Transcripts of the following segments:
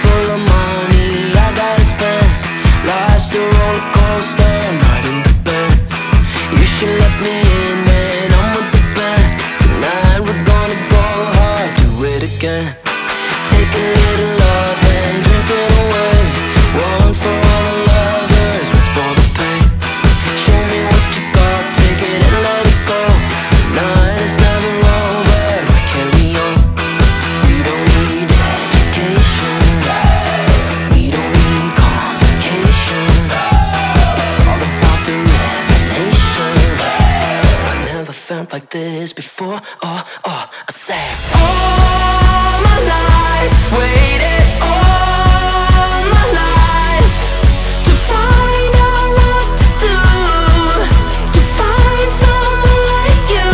full of money I gotta spend. Life's a roller coaster, I'm riding the bends. You should let me in, man, I'm with the band. Tonight we're gonna go hard, do it again. Take a little love and drink it away. One for all the lovers, one for the pain. Show me what you got, take it and let it go. The night is never over, we carry on. We don't need education, we don't need complications. It's all about the revelation. I never felt like this before. I said all my life, waited all my life to find out what to do, to find someone like you.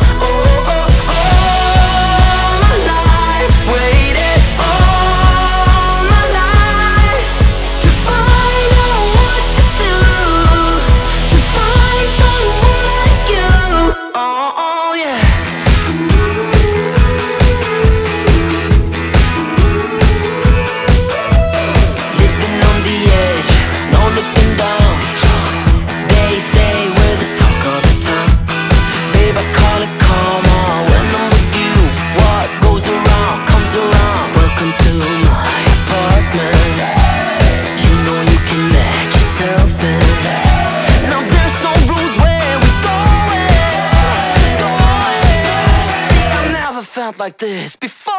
All my life, waited all my life to find out what to do, to find someone like you. Oh yeah. Living on the edge, no looking down. They say we're the talk of the town. Babe, I call it karma when I'm with you. What goes around comes around. Welcome to my apartment. You know you can let yourself in. No, there's no rules where we going. See, I've never felt like this before.